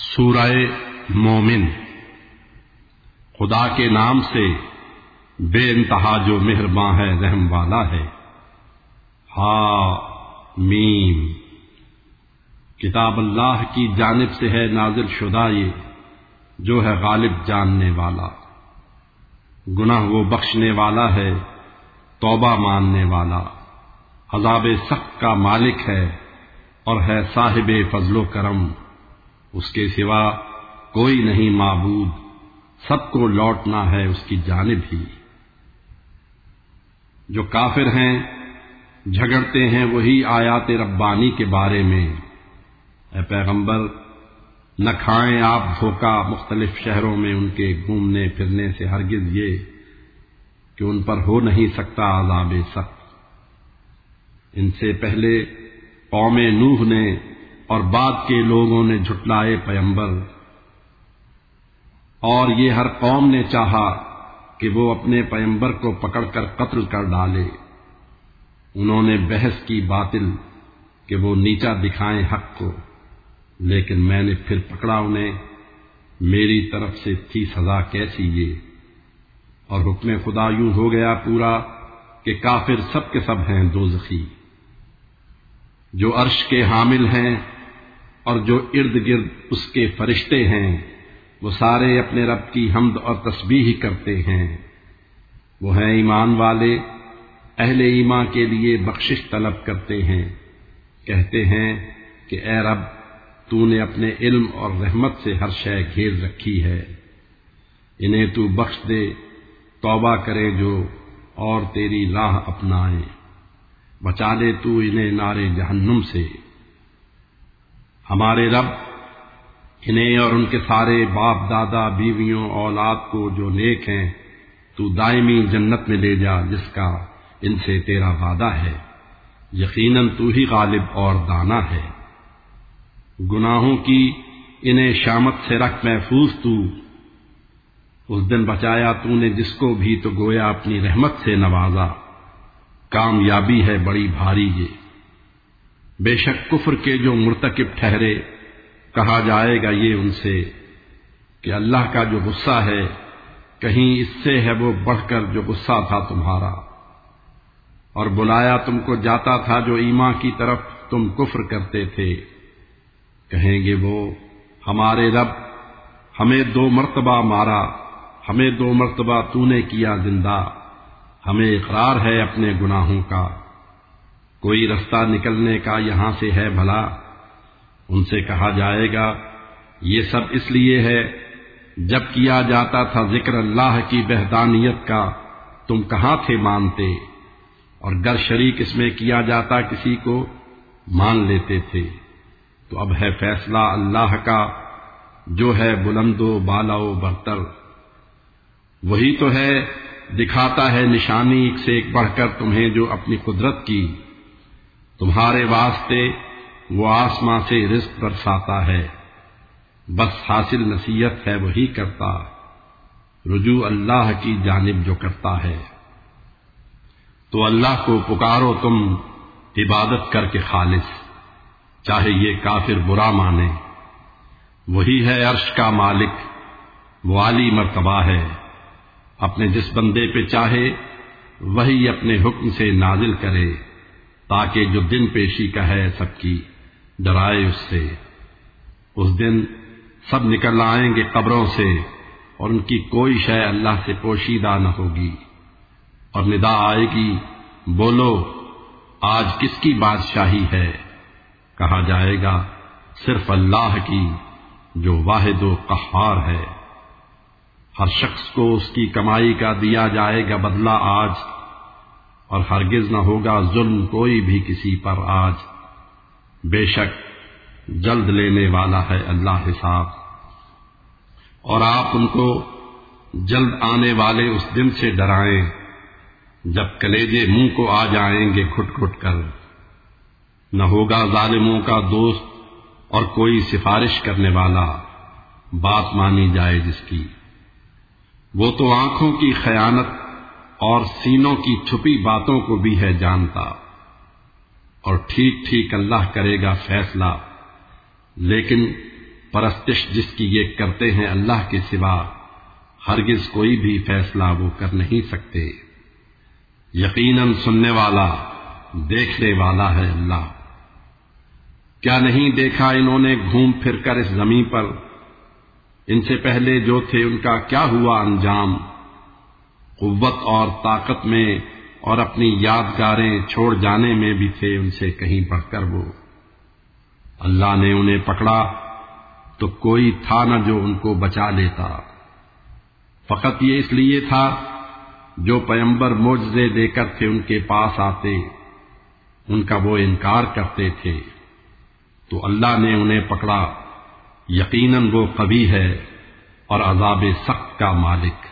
سورہ مومن۔ خدا کے نام سے بے انتہا جو مہرباں ہے رحم والا ہے۔ حامیم۔ کتاب اللہ کی جانب سے ہے نازل شدہ یہ، جو ہے غالب جاننے والا، گناہ وہ بخشنے والا ہے، توبہ ماننے والا، عذاب سخت کا مالک ہے اور ہے صاحب فضل و کرم۔ اس کے سوا کوئی نہیں معبود، سب کو لوٹنا ہے اس کی جانب ہی۔ جو کافر ہیں جھگڑتے ہیں وہی آیات ربانی کے بارے میں۔ اے پیغمبر، نہ کھائیں آپ دھوکہ مختلف شہروں میں ان کے گھومنے پھرنے سے، ہرگز یہ کہ ان پر ہو نہیں سکتا عذاب سخت۔ ان سے پہلے قوم نوح نے اور بعد کے لوگوں نے جھٹلائے پیغمبر، اور یہ ہر قوم نے چاہا کہ وہ اپنے پیغمبر کو پکڑ کر قتل کر ڈالے۔ انہوں نے بحث کی باطل کہ وہ نیچا دکھائیں حق کو، لیکن میں نے پھر پکڑا انہیں، میری طرف سے تھی سزا کیسی یہ۔ اور حکم خدا یوں ہو گیا پورا کہ کافر سب کے سب ہیں دوزخی۔ جو عرش کے حامل ہیں اور جو ارد گرد اس کے فرشتے ہیں، وہ سارے اپنے رب کی حمد اور تسبیح کرتے ہیں۔ وہ ہیں ایمان والے، اہل ایمان کے لیے بخشش طلب کرتے ہیں، کہتے ہیں کہ اے رب، تو نے اپنے علم اور رحمت سے ہر شے گھیر رکھی ہے، انہیں تو بخش دے، توبہ کرے جو اور تیری راہ اپنائیں، بچا لے تو انہیں نار جہنم سے۔ ہمارے رب انہیں اور ان کے سارے باپ دادا بیویوں اولاد کو جو نیک ہیں تو دائمی جنت میں لے جا، جس کا ان سے تیرا وعدہ ہے، یقیناً تو ہی غالب اور دانا ہے۔ گناہوں کی انہیں شامت سے رکھ محفوظ تو، اس دن بچایا تو نے جس کو بھی تو گویا اپنی رحمت سے نوازا۔ کامیابی ہے بڑی بھاری یہ۔ بے شک کفر کے جو مرتکب ٹھہرے، کہا جائے گا یہ ان سے کہ اللہ کا جو غصہ ہے، کہیں اس سے ہے وہ بڑھ کر جو غصہ تھا تمہارا، اور بلایا تم کو جاتا تھا جو ایمان کی طرف تم کفر کرتے تھے۔ کہیں گے وہ، ہمارے رب، ہمیں 2 مرتبہ مارا، ہمیں 2 مرتبہ تو نے کیا زندہ، ہمیں اقرار ہے اپنے گناہوں کا، کوئی رستہ نکلنے کا یہاں سے ہے بھلا؟ ان سے کہا جائے گا یہ سب اس لیے ہے، جب کیا جاتا تھا ذکر اللہ کی وحدانیت کا تم کہاں تھے مانتے، اور گر شریک اس میں کیا جاتا کسی کو مان لیتے تھے۔ تو اب ہے فیصلہ اللہ کا جو ہے بلند و بالا و برتر، وہی تو ہے دکھاتا ہے نشانی ایک سے ایک بڑھ کر تمہیں جو اپنی قدرت کی، تمہارے واسطے وہ آسماں سے رزق برساتا ہے، بس حاصل نصیحت ہے وہی کرتا، رجوع اللہ کی جانب جو کرتا ہے۔ تو اللہ کو پکارو تم عبادت کر کے خالص، چاہے یہ کافر برا مانے، وہی ہے عرش کا مالک، وہ عالی مرتبہ ہے، اپنے جس بندے پہ چاہے وہی اپنے حکم سے نازل کرے، تاکہ جو دن پیشی کا ہے سب کی ڈرائے اس سے۔ اس دن سب نکل آئیں گے قبروں سے، اور ان کی کوئی شے اللہ سے پوشیدہ نہ ہوگی، اور ندا آئے گی، بولو آج کس کی بادشاہی ہے؟ کہا جائے گا صرف اللہ کی جو واحد و قہار ہے۔ ہر شخص کو اس کی کمائی کا دیا جائے گا بدلہ آج، اور ہرگز نہ ہوگا ظلم کوئی بھی کسی پر آج، بے شک جلد لینے والا ہے اللہ حساب۔ اور آپ ان کو جلد آنے والے اس دن سے ڈرائیں جب کلیجے منہ کو آ جائیں گے گھٹ گھٹ کر، نہ ہوگا ظالموں کا دوست اور کوئی سفارش کرنے والا، بات مانی جائے جس کی۔ وہ تو آنکھوں کی خیانت اور سینوں کی چھپی باتوں کو بھی ہے جانتا، اور ٹھیک ٹھیک اللہ کرے گا فیصلہ، لیکن پرستش جس کی یہ کرتے ہیں اللہ کے سوا، ہرگز کوئی بھی فیصلہ وہ کر نہیں سکتے۔ یقیناً سننے والا دیکھنے والا ہے اللہ۔ کیا نہیں دیکھا انہوں نے گھوم پھر کر اس زمین پر، ان سے پہلے جو تھے ان کا کیا ہوا انجام؟ قوت اور طاقت میں اور اپنی یادگاریں چھوڑ جانے میں بھی تھے ان سے کہیں بڑھ کر وہ۔ اللہ نے انہیں پکڑا تو کوئی تھا نہ جو ان کو بچا لیتا، فقط یہ اس لیے تھا جو پیغمبر معجزے دے کر تھے ان کے پاس آتے، ان کا وہ انکار کرتے تھے، تو اللہ نے انہیں پکڑا، یقیناً وہ قوی ہے اور عذاب سخت کا مالک۔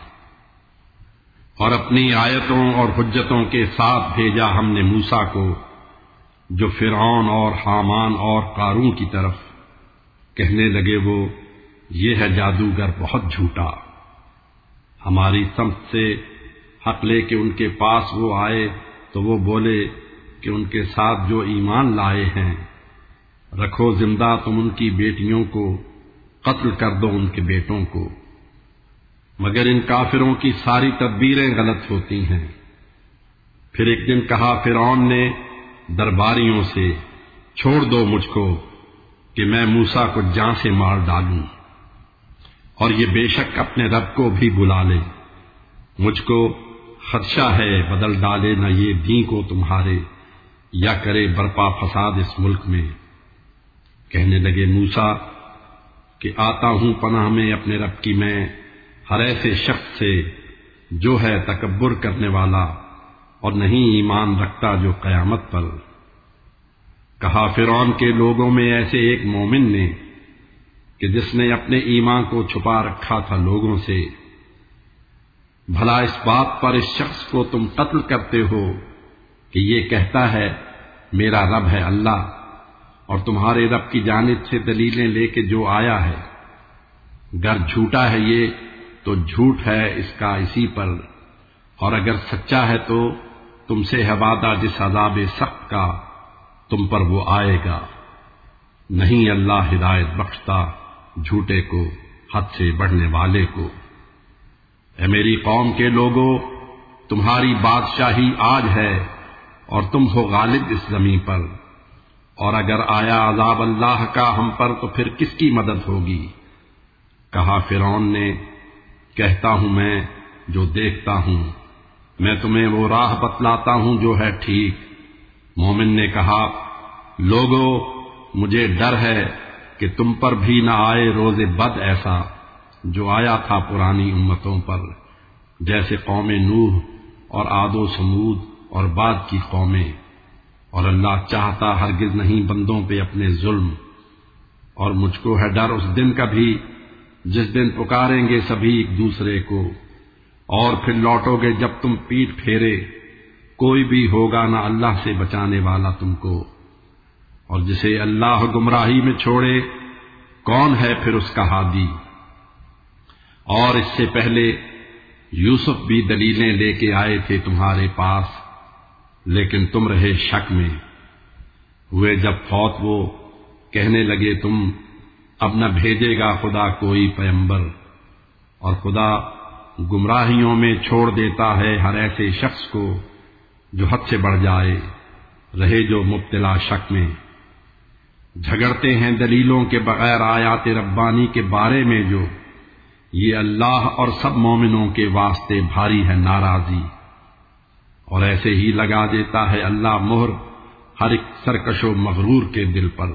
اور اپنی آیتوں اور حجتوں کے ساتھ بھیجا ہم نے موسیٰ کو، جو فرعون اور حامان اور قارون کی طرف۔ کہنے لگے وہ، یہ ہے جادوگر بہت جھوٹا۔ ہماری سمت سے حق لے کے ان کے پاس وہ آئے تو وہ بولے کہ ان کے ساتھ جو ایمان لائے ہیں، رکھو زندہ تم ان کی بیٹیوں کو، قتل کر دو ان کے بیٹوں کو، مگر ان کافروں کی ساری تدبیریں غلط ہوتی ہیں۔ پھر ایک دن کہا فرعون نے درباریوں سے، چھوڑ دو مجھ کو کہ میں موسیٰ کو جان سے مار ڈالوں، اور یہ بے شک اپنے رب کو بھی بلا لے، مجھ کو خدشہ ہے بدل ڈالے نہ یہ دین کو تمہارے، یا کرے برپا فساد اس ملک میں۔ کہنے لگے موسیٰ کہ آتا ہوں پناہ میں اپنے رب کی میں ہر ایسے شخص سے جو ہے تکبر کرنے والا اور نہیں ایمان رکھتا جو قیامت پر۔ کہا فرعون کے لوگوں میں ایسے ایک مومن نے کہ جس نے اپنے ایمان کو چھپا رکھا تھا لوگوں سے، بھلا اس بات پر اس شخص کو تم قتل کرتے ہو کہ یہ کہتا ہے میرا رب ہے اللہ، اور تمہارے رب کی جانب سے دلیلیں لے کے جو آیا ہے، گر جھوٹا ہے یہ تو جھوٹ ہے اس کا اسی پر، اور اگر سچا ہے تو تم سے ہے وعدہ جس عذاب سخت کا تم پر وہ آئے گا۔ نہیں اللہ ہدایت بخشتا جھوٹے کو حد سے بڑھنے والے کو۔ اے میری قوم کے لوگوں، تمہاری بادشاہی آج ہے اور تم ہو غالب اس زمین پر، اور اگر آیا عذاب اللہ کا ہم پر تو پھر کس کی مدد ہوگی؟ کہا فرعون نے، کہتا ہوں میں جو دیکھتا ہوں، میں تمہیں وہ راہ بتلاتا ہوں جو ہے ٹھیک۔ مومن نے کہا، لوگو مجھے ڈر ہے کہ تم پر بھی نہ آئے روز بد ایسا جو آیا تھا پرانی امتوں پر، جیسے قوم نوح اور عاد و سمود اور بعد کی قومیں، اور اللہ چاہتا ہرگز نہیں بندوں پہ اپنے ظلم۔ اور مجھ کو ہے ڈر اس دن کا بھی جس دن پکاریں گے سبھی ایک دوسرے کو، اور پھر لوٹو گے جب تم پیٹھ پھیرے، کوئی بھی ہوگا نہ اللہ سے بچانے والا تم کو، اور جسے اللہ گمراہی میں چھوڑے کون ہے پھر اس کا ہادی۔ اور اس سے پہلے یوسف بھی دلیلیں لے کے آئے تھے تمہارے پاس، لیکن تم رہے شک میں۔ ہوئے جب فوت وہ کہنے لگے تم اب نہ بھیجے گا خدا کوئی پیغمبر، اور خدا گمراہیوں میں چھوڑ دیتا ہے ہر ایسے شخص کو جو حد سے بڑھ جائے، رہے جو مبتلا شک میں۔ جھگڑتے ہیں دلیلوں کے بغیر آیات ربانی کے بارے میں، جو یہ اللہ اور سب مومنوں کے واسطے بھاری ہے ناراضی، اور ایسے ہی لگا دیتا ہے اللہ مہر ہر ایک سرکش و مغرور کے دل پر۔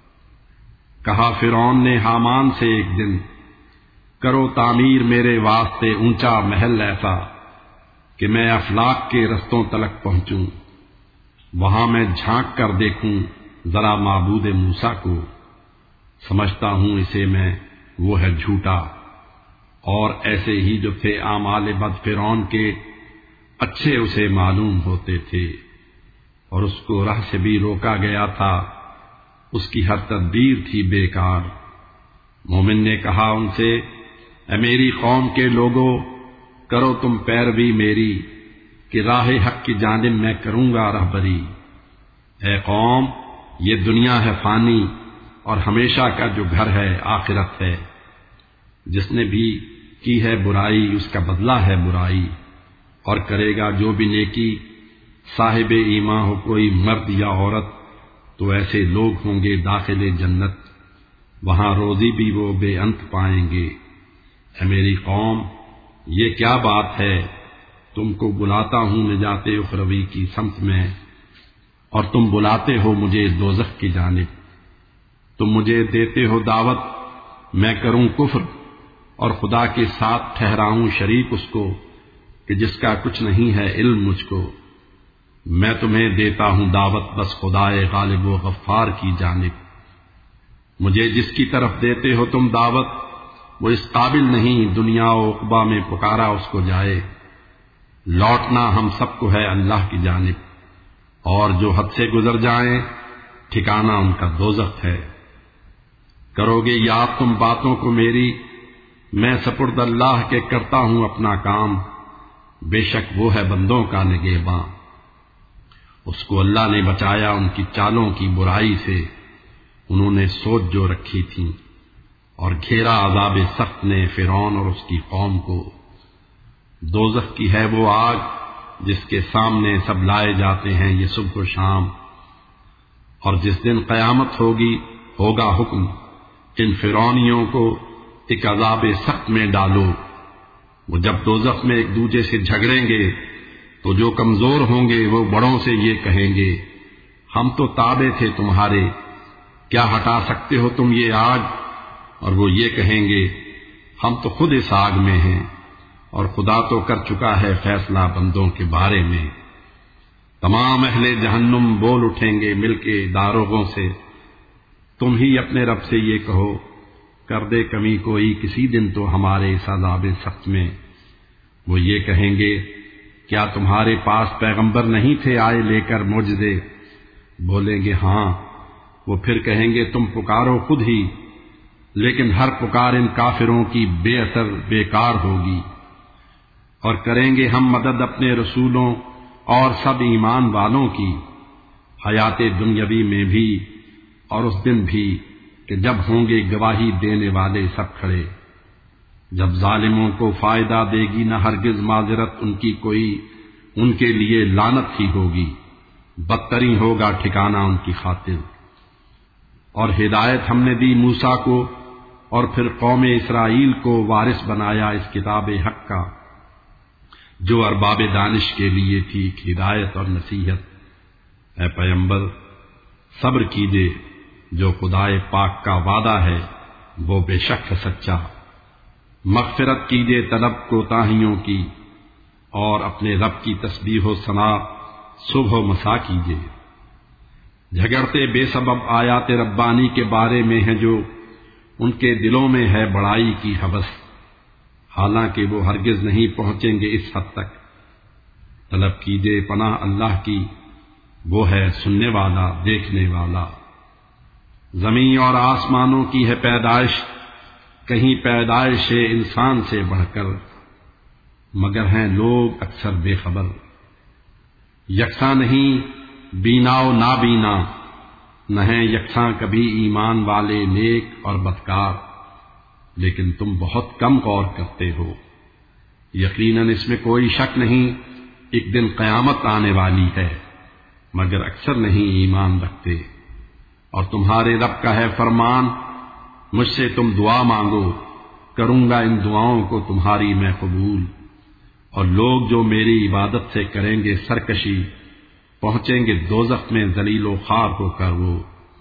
کہا فرعون نے حامان سے ایک دن، کرو تعمیر میرے واسطے اونچا محل ایسا کہ میں افلاک کے رستوں تلک پہنچوں، وہاں میں جھانک کر دیکھوں ذرا معبود موسیٰ کو، سمجھتا ہوں اسے میں وہ ہے جھوٹا۔ اور ایسے ہی جو تھے اعمال بد فرعون کے، اچھے اسے معلوم ہوتے تھے، اور اس کو راہ سے بھی روکا گیا تھا، اس کی ہر تدبیر تھی بیکار۔ مومن نے کہا ان سے، اے میری قوم کے لوگوں، کرو تم پیروی میری کہ راہ حق کی جانب میں کروں گا رہبری۔ اے قوم، یہ دنیا ہے فانی اور ہمیشہ کا جو گھر ہے آخرت ہے۔ جس نے بھی کی ہے برائی اس کا بدلہ ہے برائی، اور کرے گا جو بھی نیکی۔ صاحب ایمان ہو کوئی مرد یا عورت تو ایسے لوگ ہوں گے داخل جنت، وہاں روزی بھی وہ بے انت پائیں گے۔ اے میری قوم، یہ کیا بات ہے، تم کو بلاتا ہوں نجات اخروی کی سمت میں، اور تم بلاتے ہو مجھے دوزخ کی جانب۔ تم مجھے دیتے ہو دعوت میں کروں کفر اور خدا کے ساتھ ٹھہراؤں شریک اس کو کہ جس کا کچھ نہیں ہے علم مجھ کو۔ میں تمہیں دیتا ہوں دعوت بس خدائے غالب و غفار کی جانب۔ مجھے جس کی طرف دیتے ہو تم دعوت وہ اس قابل نہیں دنیا و عقبہ میں پکارا اس کو جائے۔ لوٹنا ہم سب کو ہے اللہ کی جانب، اور جو حد سے گزر جائیں ٹھکانہ ان کا دوزخ ہے۔ کرو گے یاد تم باتوں کو میری، میں سپرد اللہ کے کرتا ہوں اپنا کام، بے شک وہ ہے بندوں کا نگہباں۔ اس کو اللہ نے بچایا ان کی چالوں کی برائی سے، انہوں نے سوچ جو رکھی تھی، اور گھیرا عذاب سخت نے فرعون اور اس کی قوم کو۔ دوزخ کی ہے وہ آگ جس کے سامنے سب لائے جاتے ہیں یہ صبح و شام، اور جس دن قیامت ہوگی ہوگا حکم ان فرعونیوں کو ایک عذاب سخت میں ڈالو۔ وہ جب دوزخ میں ایک دوسرے سے جھگڑیں گے تو جو کمزور ہوں گے وہ بڑوں سے یہ کہیں گے ہم تو تابع تھے تمہارے، کیا ہٹا سکتے ہو تم یہ آگ؟ اور وہ یہ کہیں گے ہم تو خود اس آگ میں ہیں، اور خدا تو کر چکا ہے فیصلہ بندوں کے بارے میں۔ تمام اہل جہنم بول اٹھیں گے مل کے داروغوں سے، تم ہی اپنے رب سے یہ کہو کر دے کمی کوئی کسی دن تو ہمارے اس عذاب سخت میں۔ وہ یہ کہیں گے کیا تمہارے پاس پیغمبر نہیں تھے آئے لے کر معجزے؟ بولیں گے ہاں۔ وہ پھر کہیں گے تم پکارو خود ہی، لیکن ہر پکار ان کافروں کی بے اثر بیکار ہوگی۔ اور کریں گے ہم مدد اپنے رسولوں اور سب ایمان والوں کی، حیات دنیاوی میں بھی اور اس دن بھی کہ جب ہوں گے گواہی دینے والے سب کھڑے۔ جب ظالموں کو فائدہ دے گی نہ ہرگز معذرت ان کی کوئی، ان کے لیے لعنت ہی ہوگی، بدترین ہوگا ٹھکانہ ان کی خاطر۔ اور ہدایت ہم نے دی موسیٰ کو اور پھر قوم اسرائیل کو وارث بنایا اس کتاب حق کا، جو ارباب دانش کے لیے تھی ہدایت اور نصیحت۔ اے پیغمبر صبر کیجے، جو خدائے پاک کا وعدہ ہے وہ بے شک ہے سچا۔ مغفرت کیجے طلب کوتاہیوں کی، اور اپنے رب کی تسبیح و ثنا صبح و مسا کیجے۔ جھگڑتے بے سبب آیات ربانی کے بارے میں ہیں جو ان کے دلوں میں ہے بڑائی کی ہوس، حالانکہ وہ ہرگز نہیں پہنچیں گے اس حد تک۔ طلب کیجے پناہ اللہ کی، وہ ہے سننے والا دیکھنے والا۔ زمین اور آسمانوں کی ہے پیدائش، کہیں پیدائش انسان سے بڑھ کر، مگر ہیں لوگ اکثر بے خبر۔ یکساں نہیں بینا و نابینا، نہ ہیں یکساں کبھی ایمان والے نیک اور بدکار، لیکن تم بہت کم غور کرتے ہو۔ یقیناً اس میں کوئی شک نہیں ایک دن قیامت آنے والی ہے، مگر اکثر نہیں ایمان رکھتے۔ اور تمہارے رب کا ہے فرمان مجھ سے تم دعا مانگو، کروں گا ان دعاؤں کو تمہاری میں قبول۔ اور لوگ جو میری عبادت سے کریں گے سرکشی، پہنچیں گے دوزخ میں ذلیل و خوار ہو کر۔ وہ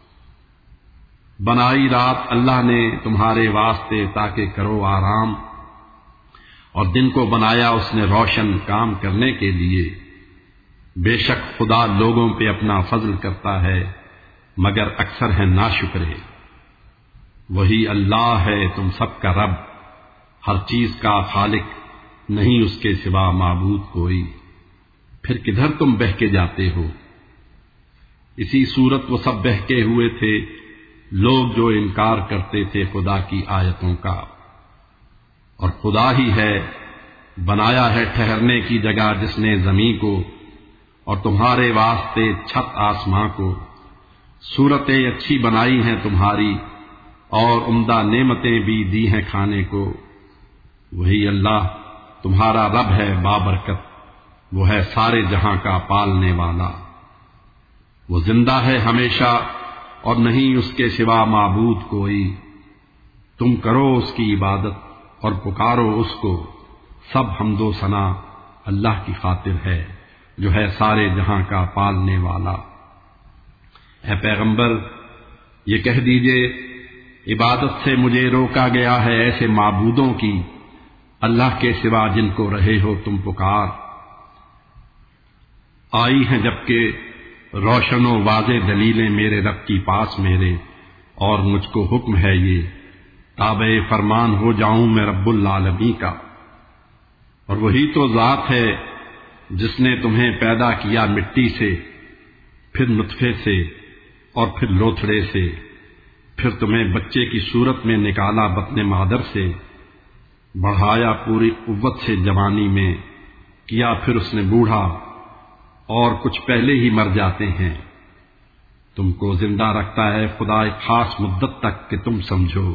بنائی رات اللہ نے تمہارے واسطے تاکہ کرو آرام، اور دن کو بنایا اس نے روشن کام کرنے کے لیے۔ بے شک خدا لوگوں پہ اپنا فضل کرتا ہے، مگر اکثر ہیں ناشکرے۔ وہی اللہ ہے تم سب کا رب، ہر چیز کا خالق، نہیں اس کے سوا معبود کوئی۔ پھر کدھر تم بہکے جاتے ہو؟ اسی صورت وہ سب بہکے ہوئے تھے لوگ جو انکار کرتے تھے خدا کی آیتوں کا۔ اور خدا ہی ہے بنایا ہے ٹھہرنے کی جگہ جس نے زمین کو، اور تمہارے واسطے چھت آسماں کو، صورتیں اچھی بنائی ہیں تمہاری اور عمدہ نعمتیں بھی دی ہیں کھانے کو۔ وہی اللہ تمہارا رب ہے بابرکت، وہ ہے سارے جہاں کا پالنے والا۔ وہ زندہ ہے ہمیشہ اور نہیں اس کے سوا معبود کوئی۔ تم کرو اس کی عبادت اور پکارو اس کو، سب حمد و ثنا اللہ کی خاطر ہے جو ہے سارے جہاں کا پالنے والا۔ اے پیغمبر، یہ کہہ دیجئے عبادت سے مجھے روکا گیا ہے ایسے معبودوں کی اللہ کے سوا جن کو رہے ہو تم پکار۔ آئی ہیں جبکہ روشن و واضح دلیلیں میرے رب کی پاس میرے، اور مجھ کو حکم ہے یہ تابع فرمان ہو جاؤں میں رب العالمین کا۔ اور وہی تو ذات ہے جس نے تمہیں پیدا کیا مٹی سے، پھر نطفے سے اور پھر لوتھڑے سے، پھر تمہیں بچے کی صورت میں نکالا بطن مادر سے، بڑھایا پوری قوت سے جوانی میں، کیا پھر اس نے بوڑھا، اور کچھ پہلے ہی مر جاتے ہیں۔ تم کو زندہ رکھتا ہے خدا ایک خاص مدت تک کہ تم سمجھو۔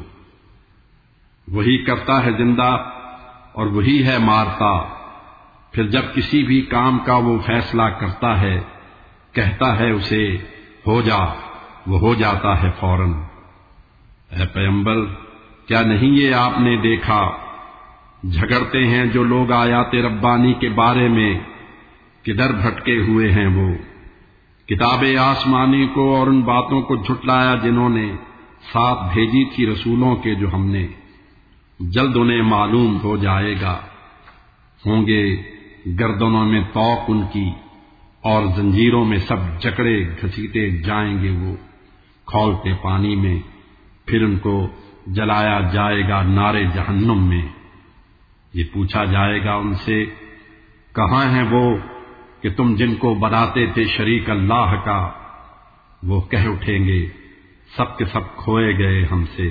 وہی کرتا ہے زندہ اور وہی ہے مارتا، پھر جب کسی بھی کام کا وہ فیصلہ کرتا ہے کہتا ہے اسے ہو جا، وہ ہو جاتا ہے فوراً۔ اے پیغمبر، کیا نہیں یہ آپ نے دیکھا جھگڑتے ہیں جو لوگ آیات ربانی کے بارے میں، کدھر بھٹکے ہوئے ہیں وہ۔ کتاب آسمانی کو اور ان باتوں کو جھٹلایا جنہوں نے ساتھ بھیجی تھی رسولوں کے، جو ہم نے جلد انہیں معلوم ہو جائے گا۔ ہوں گے گردنوں میں طوق ان کی اور زنجیروں میں سب جکڑے گھسیٹے جائیں گے وہ کھولتے پانی میں، پھر ان کو جلایا جائے گا نارے جہنم میں۔ یہ پوچھا جائے گا ان سے، کہاں ہیں وہ کہ تم جن کو بناتے تھے شریک اللہ کا؟ وہ کہہ اٹھیں گے سب کے سب کھوئے گئے ہم سے،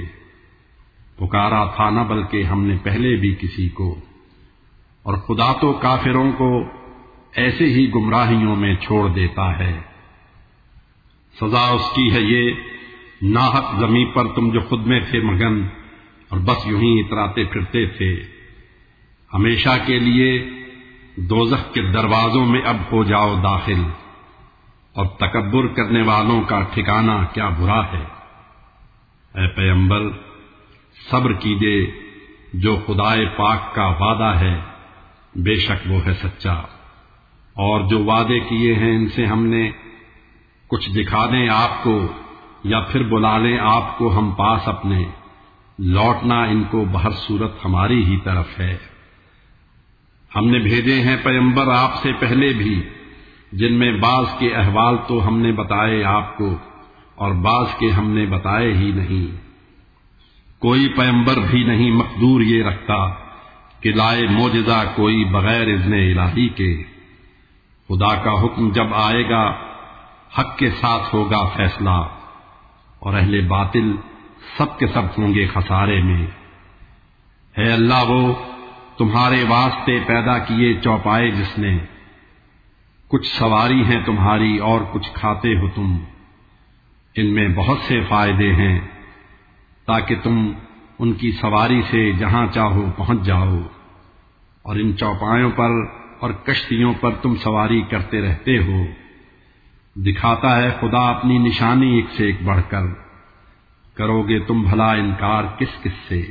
پکارا تھا نہ بلکہ ہم نے پہلے بھی کسی کو۔ اور خدا تو کافروں کو ایسے ہی گمراہیوں میں چھوڑ دیتا ہے۔ سزا اس کی ہے یہ ناحق زمین پر تم جو خود میں تھے مگن اور بس یوں ہی اتراتے پھرتے تھے، ہمیشہ کے لیے دوزخ کے دروازوں میں اب ہو جاؤ داخل، اور تکبر کرنے والوں کا ٹھکانہ کیا برا ہے۔ اے پیغمبر، صبر کیجئے، جو خدائے پاک کا وعدہ ہے بے شک وہ ہے سچا، اور جو وعدے کیے ہیں ان سے ہم نے کچھ دکھا دیں آپ کو یا پھر بلا لیں آپ کو ہم پاس اپنے، لوٹنا ان کو بہر صورت ہماری ہی طرف ہے۔ ہم نے بھیجے ہیں پیغمبر آپ سے پہلے بھی، جن میں بعض کے احوال تو ہم نے بتائے آپ کو اور بعض کے ہم نے بتائے ہی نہیں۔ کوئی پیغمبر بھی نہیں مقدور یہ رکھتا کہ لائے معجزہ کوئی بغیر اذن الہی کے۔ خدا کا حکم جب آئے گا حق کے ساتھ ہوگا فیصلہ، اور اہل باطل سب کے سب ہوں گے خسارے میں۔ ہے اللہ وہ تمہارے واسطے پیدا کیے چوپائے جس نے، کچھ سواری ہیں تمہاری اور کچھ کھاتے ہو تم، ان میں بہت سے فائدے ہیں تاکہ تم ان کی سواری سے جہاں چاہو پہنچ جاؤ، اور ان چوپایوں پر اور کشتیوں پر تم سواری کرتے رہتے ہو۔ دکھاتا ہے خدا اپنی نشانی ایک سے ایک بڑھ کر، کرو گے تم بھلا انکار کس کس سے؟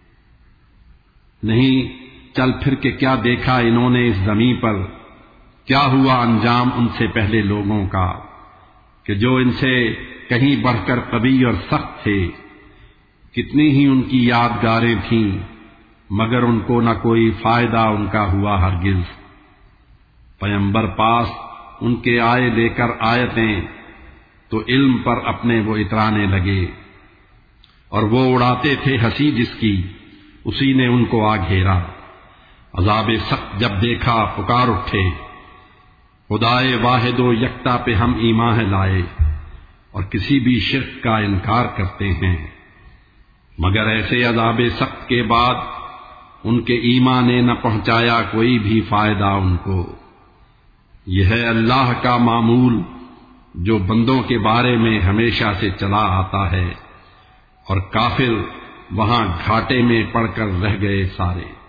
نہیں چل پھر کے کیا دیکھا انہوں نے اس زمین پر، کیا ہوا انجام ان سے پہلے لوگوں کا، کہ جو ان سے کہیں بڑھ کر قوی اور سخت تھے، کتنی ہی ان کی یادگاریں تھیں مگر ان کو نہ کوئی فائدہ ان کا ہوا ہرگز۔ پیغمبر پاس ان کے آئے لے کر آیتیں تو علم پر اپنے وہ اترانے لگے، اور وہ اڑاتے تھے ہنسی جس کی اسی نے ان کو آ گھیرا۔ عذاب سخت جب دیکھا پکار اٹھے، خدائے واحد و یکتا پہ ہم ایمان لائے، اور کسی بھی شرک کا انکار کرتے ہیں، مگر ایسے عذاب سخت کے بعد ان کے ایمان نے نہ پہنچایا کوئی بھی فائدہ ان کو۔ یہ ہے اللہ کا معمول، جو بندوں کے بارے میں ہمیشہ سے چلا آتا ہے، اور کافر وہاں گھاٹے میں پڑ کر رہ گئے سارے۔